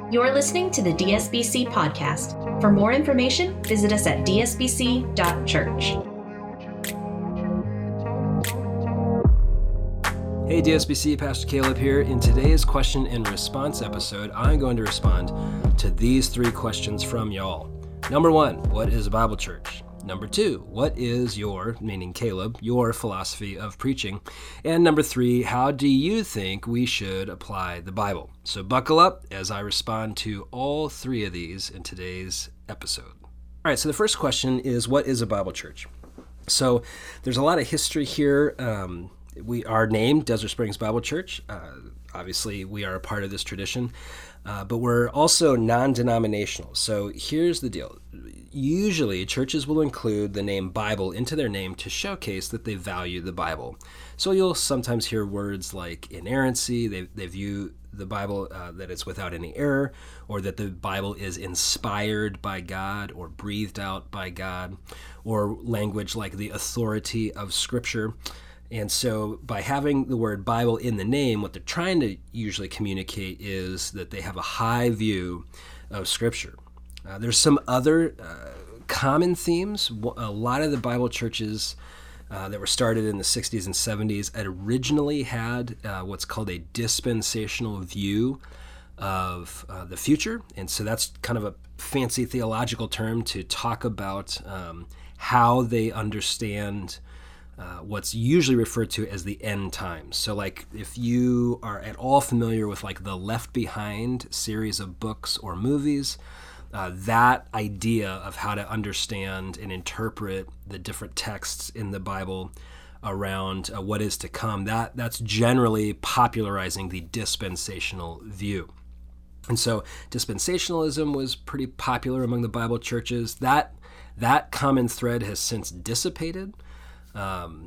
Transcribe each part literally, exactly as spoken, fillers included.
You're listening to the D S B C podcast. For more information, visit us at d s b c dot church. Hey D S B C, Pastor Caleb here. In today's question and response episode, I'm going to respond to these three questions from y'all. Number one, what is a Bible church? Number two, what is your, meaning Caleb, your philosophy of preaching? And number three, how do you think we should apply the Bible? So buckle up as I respond to all three of these in today's episode. All right, so the first question is, what is a Bible church? So there's a lot of history here. Um, we are named Desert Springs Bible Church. Uh, obviously, we are a part of this tradition. Uh, but we're also non-denominational. So here's the deal. Usually, churches will include the name Bible into their name to showcase that they value the Bible. So you'll sometimes hear words like inerrancy. They, they view the Bible uh, that it's without any error, or that the Bible is inspired by God or breathed out by God, or language like the authority of Scripture. And so by having the word Bible in the name, what they're trying to usually communicate is that they have a high view of Scripture. Uh, there's some other uh, common themes. A lot of the Bible churches uh, that were started in the sixties and seventies originally had uh, what's called a dispensational view of uh, the future. And so that's kind of a fancy theological term to talk about um, how they understand Uh, what's usually referred to as the end times. So like if you are at all familiar with like the Left Behind series of books or movies, uh, that idea of how to understand and interpret the different texts in the Bible around uh, what is to come, that that's generally popularizing the dispensational view. And so dispensationalism was pretty popular among the Bible churches. That, that common thread has since dissipated. Um,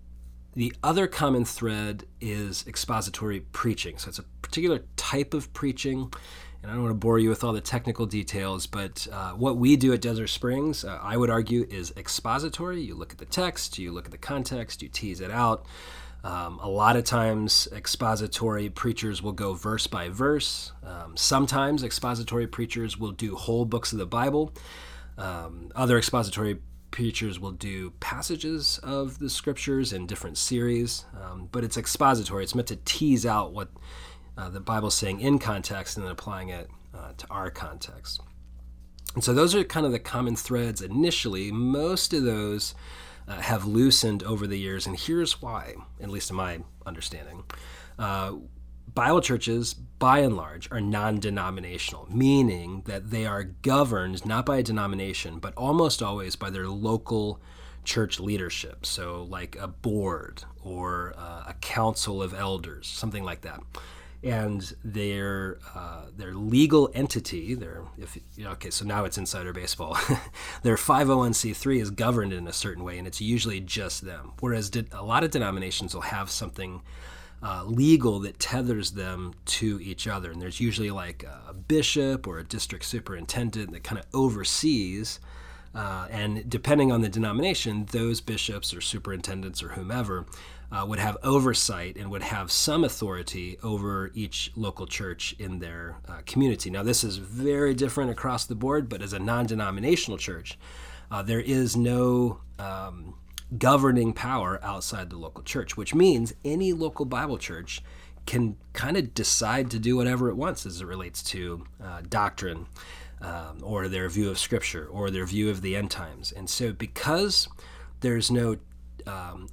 the other common thread is expository preaching. So it's a particular type of preaching, and I don't want to bore you with all the technical details, but uh, what we do at Desert Springs, uh, I would argue, is expository. You look at the text, you look at the context, you tease it out. Um, a lot of times expository preachers will go verse by verse. Um, sometimes expository preachers will do whole books of the Bible. Um, other expository preachers will do passages of the scriptures in different series, um, but it's expository. It's meant to tease out what uh, the Bible's saying in context and then applying it uh, to our context. And so those are kind of the common threads initially. Most of those uh, have loosened over the years, and here's why, at least in my understanding. Uh, Bible churches, by and large, are non-denominational, meaning that they are governed not by a denomination, but almost always by their local church leadership. So like a board or uh, a council of elders, something like that. And their uh, their legal entity, their if you know, okay, so now it's insider baseball. Their five oh one c three is governed in a certain way, and it's usually just them. Whereas de- a lot of denominations will have something Uh, legal that tethers them to each other. And there's usually like a bishop or a district superintendent that kind of oversees. Uh, and depending on the denomination, those bishops or superintendents or whomever uh, would have oversight and would have some authority over each local church in their uh, community. Now, this is very different across the board, but as a non-denominational church, uh, there is no um, governing power outside the local church, which means any local Bible church can kind of decide to do whatever it wants as it relates to uh, doctrine um, or their view of Scripture or their view of the end times. And so because there's no um,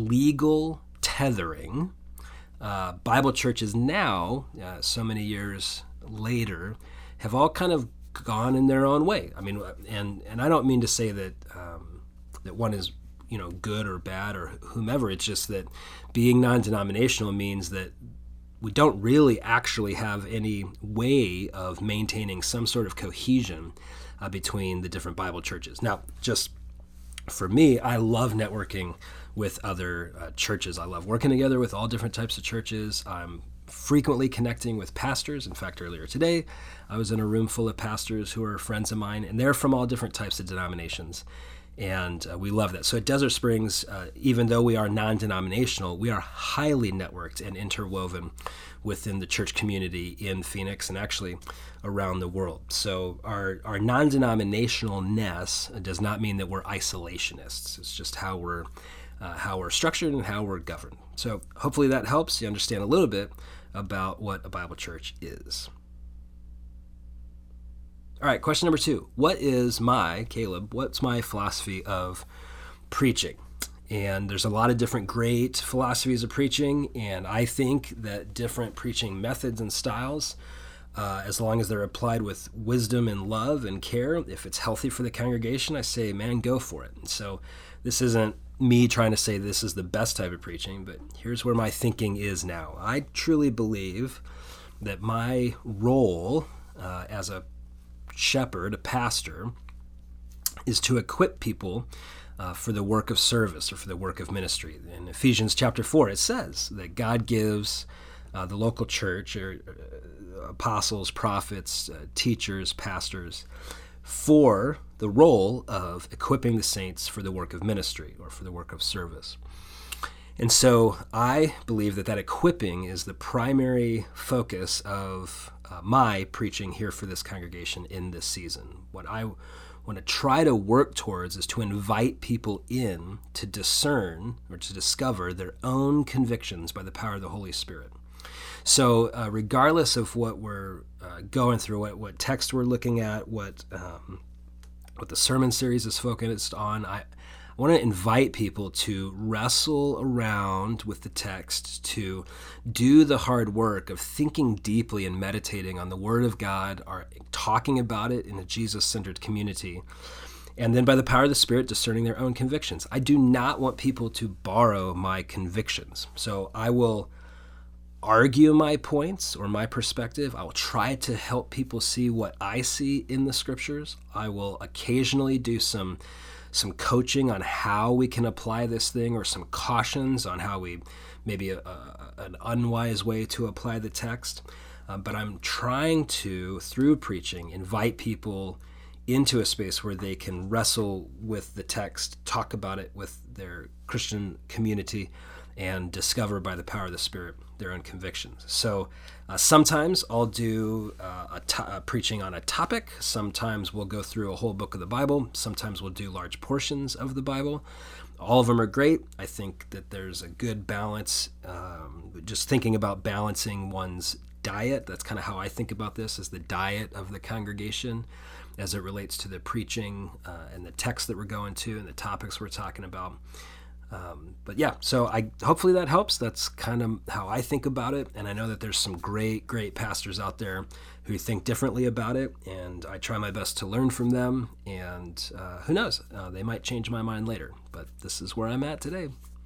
legal tethering, uh, Bible churches now, uh, so many years later, have all kind of gone in their own way. I mean, and and I don't mean to say that um, that one is you know, good or bad or whomever. It's just that being non-denominational means that we don't really actually have any way of maintaining some sort of cohesion uh, between the different Bible churches. Now, just for me, I love networking with other uh, churches. I love working together with all different types of churches. I'm frequently connecting with pastors. In fact, earlier today, I was in a room full of pastors who are friends of mine, and they're from all different types of denominations. And uh, we love that. So at Desert Springs, uh, even though we are non-denominational, we are highly networked and interwoven within the church community in Phoenix and actually around the world. So our, our non-denominationalness does not mean that we're isolationists. It's just how we're uh, how we're structured and how we're governed. So hopefully that helps you understand a little bit about what a Bible church is. All right, question number two. What is my, Caleb, what's my philosophy of preaching? And there's a lot of different great philosophies of preaching, and I think that different preaching methods and styles, uh, as long as they're applied with wisdom and love and care, if it's healthy for the congregation, I say, man, go for it. And so this isn't me trying to say this is the best type of preaching, but here's where my thinking is now. I truly believe that my role uh, as a shepherd, a pastor, is to equip people uh, for the work of service or for the work of ministry. In Ephesians chapter four, it says that God gives uh, the local church, or uh, apostles, prophets, uh, teachers, pastors, for the role of equipping the saints for the work of ministry or for the work of service. And so I believe that that equipping is the primary focus of uh, my preaching here for this congregation in this season. What I want to try to work towards is to invite people in to discern or to discover their own convictions by the power of the Holy Spirit. So uh, regardless of what we're uh, going through, what, what text we're looking at, what um, what the sermon series is focused on, I, I want to invite people to wrestle around with the text, to do the hard work of thinking deeply and meditating on the Word of God, or talking about it in a Jesus-centered community, and then by the power of the Spirit, discerning their own convictions. I do not want people to borrow my convictions. So I will argue my points or my perspective. I will try to help people see what I see in the Scriptures. I will occasionally do some some coaching on how we can apply this thing, or some cautions on how we, maybe a, a, an unwise way to apply the text. Uh, but I'm trying to, through preaching, invite people into a space where they can wrestle with the text, talk about it with their Christian community, and discover by the power of the Spirit their own convictions. So uh, sometimes I'll do uh, a, to- a preaching on a topic. Sometimes we'll go through a whole book of the Bible. Sometimes we'll do large portions of the Bible. All of them are great. I think that there's a good balance. Um, just thinking about balancing one's diet, that's kind of how I think about this, as the diet of the congregation as it relates to the preaching uh, and the text that we're going to and the topics we're talking about. Um, but yeah, so I hopefully that helps. That's kind of how I think about it. And I know that there's some great, great pastors out there who think differently about it. And I try my best to learn from them. And uh, who knows, uh, they might change my mind later. But this is where I'm at today.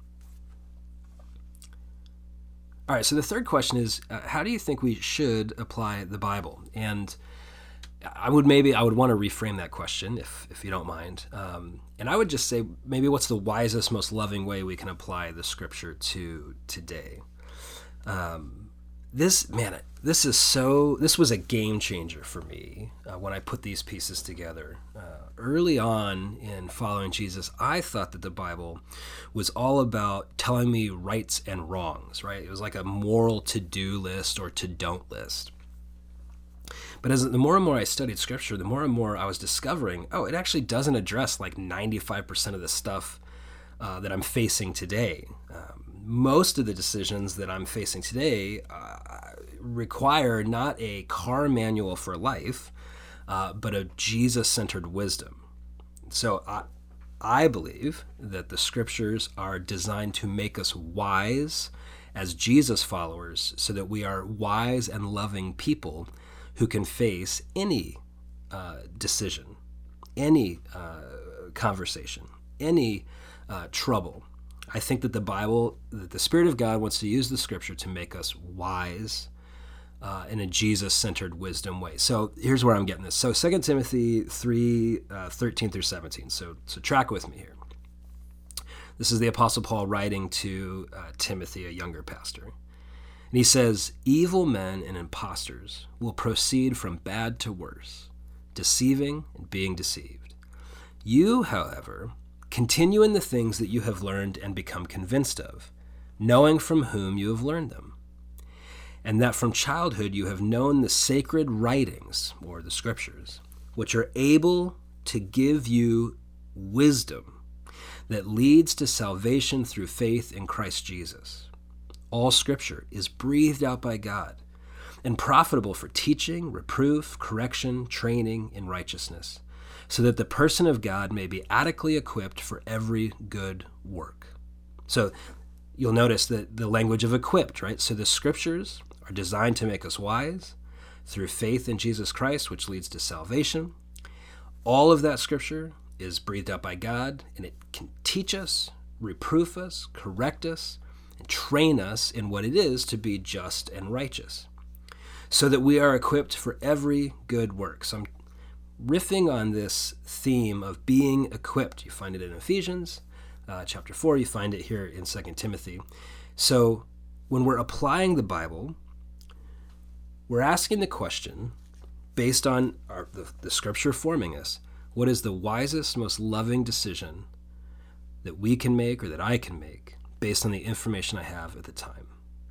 All right, so the third question is, uh, how do you think we should apply the Bible? And I would maybe, I would want to reframe that question, if if you don't mind. Um, and I would just say, maybe what's the wisest, most loving way we can apply the Scripture to today? Um, this, man, this is so, this was a game changer for me uh, when I put these pieces together. Uh, early on in following Jesus, I thought that the Bible was all about telling me rights and wrongs, right? It was like a moral to-do list or to-don't list. But as the more and more I studied Scripture, the more and more I was discovering, oh, it actually doesn't address like ninety-five percent of the stuff uh, that I'm facing today. Um, most of the decisions that I'm facing today uh, require not a car manual for life, uh, but a Jesus-centered wisdom. So I, I believe that the Scriptures are designed to make us wise as Jesus followers, so that we are wise and loving people who can face any uh, decision, any uh, conversation, any uh, trouble. I think that the Bible, that the Spirit of God wants to use the Scripture to make us wise uh, in a Jesus-centered wisdom way. So here's where I'm getting this. So Second Timothy three, uh, thirteen through seventeen. So, so track with me here. This is the Apostle Paul writing to uh, Timothy, a younger pastor. And he says, evil men and impostors will proceed from bad to worse, deceiving and being deceived. You, however, continue in the things that you have learned and become convinced of, knowing from whom you have learned them, and that from childhood you have known the sacred writings, or the scriptures, which are able to give you wisdom that leads to salvation through faith in Christ Jesus. All scripture is breathed out by God and profitable for teaching, reproof, correction, training in righteousness, so that the person of God may be adequately equipped for every good work. So you'll notice that the language of equipped, right? So the scriptures are designed to make us wise through faith in Jesus Christ, which leads to salvation. All of that scripture is breathed out by God, and it can teach us, reproof us, correct us, and train us in what it is to be just and righteous, so that we are equipped for every good work. So I'm riffing on this theme of being equipped. You find it in Ephesians uh, chapter four. You find it here in Second Timothy. So when we're applying the Bible, we're asking the question, based on our, the, the scripture forming us, what is the wisest, most loving decision that we can make or that I can make based on the information I have at the time?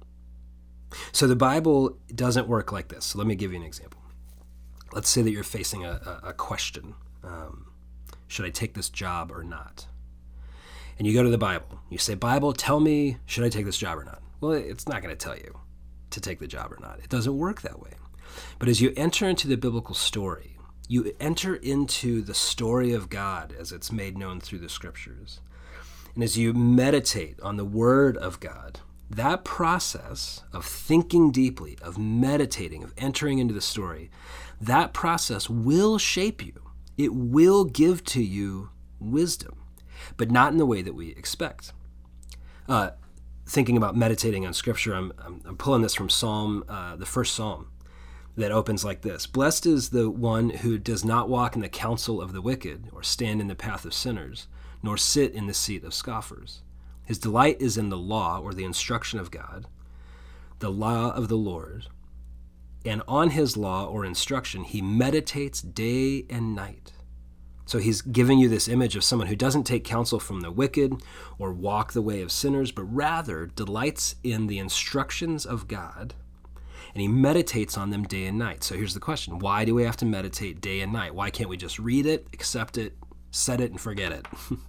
So the Bible doesn't work like this. So let me give you an example. Let's say that you're facing a, a, a question. Um, should I take this job or not? And you go to the Bible. You say, Bible, tell me, should I take this job or not? Well, it's not going to tell you to take the job or not. It doesn't work that way. But as you enter into the biblical story, you enter into the story of God as it's made known through the scriptures. And as you meditate on the word of God, that process of thinking deeply, of meditating, of entering into the story, that process will shape you. It will give to you wisdom, but not in the way that we expect. Uh, thinking about meditating on Scripture, I'm, I'm, I'm pulling this from Psalm, uh, the first Psalm, that opens like this. Blessed is the one who does not walk in the counsel of the wicked, or stand in the path of sinners, nor sit in the seat of scoffers. His delight is in the law, or the instruction of God, the law of the Lord, and on his law or instruction he meditates day and night. So he's giving you this image of someone who doesn't take counsel from the wicked or walk the way of sinners, but rather delights in the instructions of God, and he meditates on them day and night. So here's the question. Why do we have to meditate day and night? Why can't we just read it, accept it, set it, and forget it?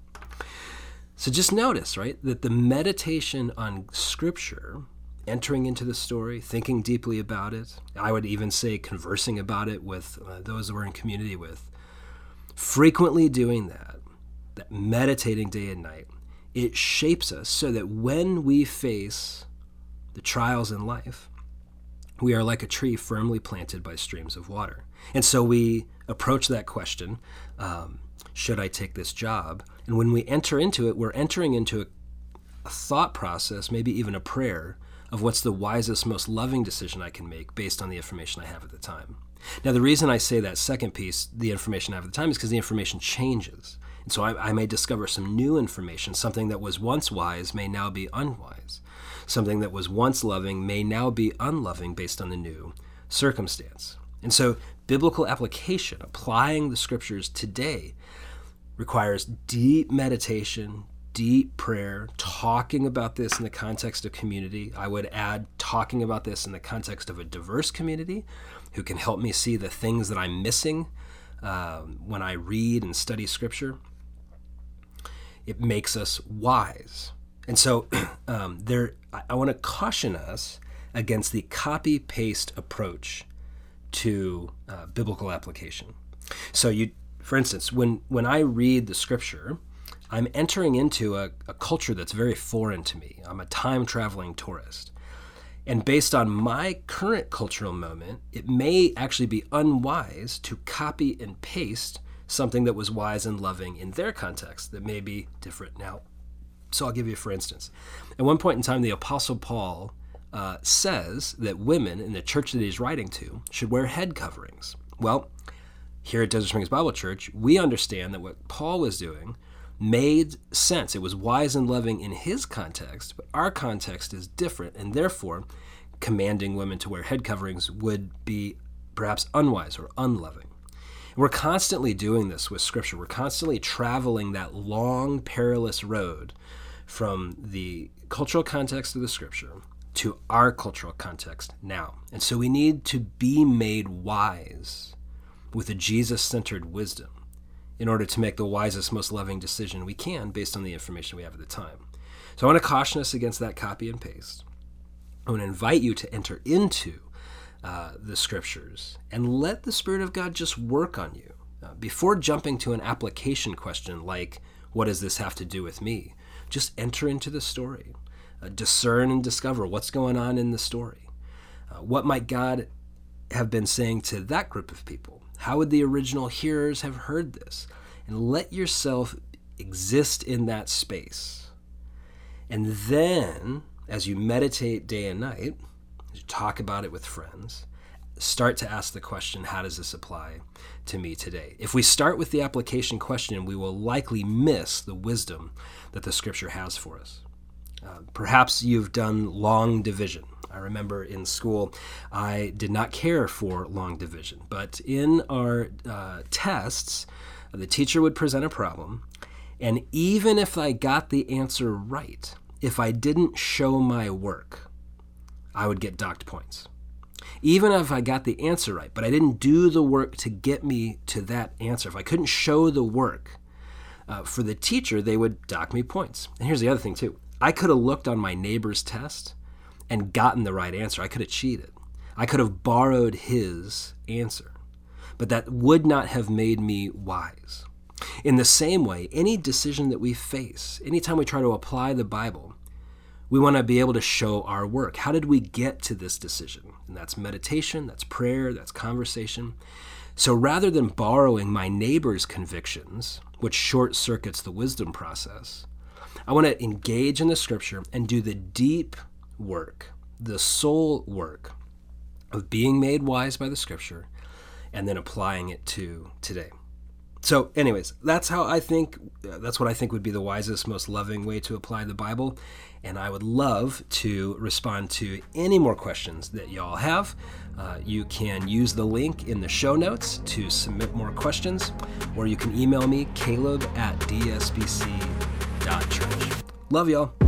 So just notice, right, that the meditation on Scripture, entering into the story, thinking deeply about it, I would even say conversing about it with uh, those that we're in community with, frequently doing that, that meditating day and night, it shapes us so that when we face the trials in life, we are like a tree firmly planted by streams of water. And so we approach that question, um, should I take this job? And when we enter into it, we're entering into a, a thought process, maybe even a prayer, of what's the wisest, most loving decision I can make based on the information I have at the time. Now, the reason I say that second piece, the information I have at the time, is because the information changes. And so I, I may discover some new information. Something that was once wise may now be unwise. Something that was once loving may now be unloving based on the new circumstance. And so biblical application, applying the scriptures today, requires deep meditation, deep prayer, talking about this in the context of community. I would add talking about this in the context of a diverse community who can help me see the things that I'm missing um, when I read and study Scripture. It makes us wise. And so um, there, I, I want to caution us against the copy-paste approach to uh, biblical application. So you, for instance, when, when I read the Scripture, I'm entering into a, a culture that's very foreign to me. I'm a time-traveling tourist. And based on my current cultural moment, it may actually be unwise to copy and paste something that was wise and loving in their context that may be different now. So I'll give you, for instance. At one point in time, the Apostle Paul uh, says that women in the church that he's writing to should wear head coverings. Well, here at Desert Springs Bible Church, we understand that what Paul was doing made sense. It was wise and loving in his context, but our context is different, and therefore commanding women to wear head coverings would be perhaps unwise or unloving. We're constantly doing this with Scripture. We're constantly traveling that long, perilous road from the cultural context of the Scripture to our cultural context now. And so we need to be made wise with a Jesus-centered wisdom in order to make the wisest, most loving decision we can based on the information we have at the time. So I want to caution us against that copy and paste. I want to invite you to enter into uh, the Scriptures and let the Spirit of God just work on you. Uh, before jumping to an application question like, what does this have to do with me? Just enter into the story. Uh, discern and discover what's going on in the story. Uh, what might God have been saying to that group of people? How would the original hearers have heard this? And let yourself exist in that space. And then, as you meditate day and night, as you talk about it with friends, start to ask the question, how does this apply to me today? If we start with the application question, we will likely miss the wisdom that the Scripture has for us. Uh, perhaps you've done long division. I remember in school, I did not care for long division, but in our uh, tests, the teacher would present a problem, and even if I got the answer right, if I didn't show my work, I would get docked points. Even if I got the answer right, but I didn't do the work to get me to that answer, if I couldn't show the work uh, for the teacher, they would dock me points. And here's the other thing too. I could have looked on my neighbor's test and gotten the right answer. I could have cheated. I could have borrowed his answer, but that would not have made me wise. In the same way, any decision that we face, anytime we try to apply the Bible, we want to be able to show our work. How did we get to this decision? And that's meditation, that's prayer, that's conversation. So rather than borrowing my neighbor's convictions, which short circuits the wisdom process, I want to engage in the Scripture and do the deep work, the soul work of being made wise by the Scripture and then applying it to today. So anyways, that's how I think, uh, that's what I think would be the wisest, most loving way to apply the Bible. And I would love to respond to any more questions that y'all have. Uh, you can use the link in the show notes to submit more questions, or you can email me, Caleb at d s b c dot church. Love y'all.